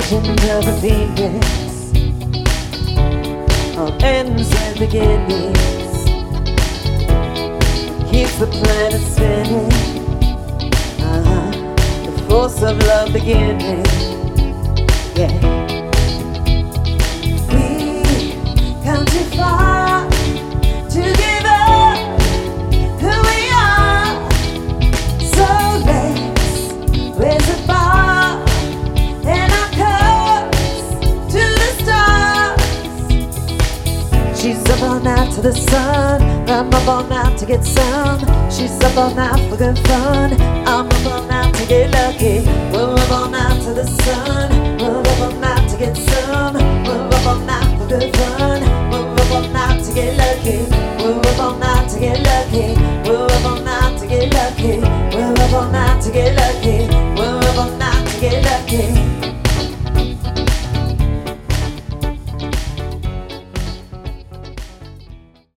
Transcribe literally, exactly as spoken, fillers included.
of the phoenix, all ends and beginnings, keeps the planet spinning. Uh-huh. The force of love beginning. Yeah. We come too far to give up who we are. So let's raise the bar and our cups to the stars. She's up all night to the sun, I'm up all night to get some. She's up all night for good fun, I'm up all night to get lucky. We're up all night to the sun, we're up all night to get some. We're up all night for good fun, we're up all night to get lucky. We're up all night to get lucky. We're up all night to get lucky. We're up all night to get lucky. We're up all night to get lucky.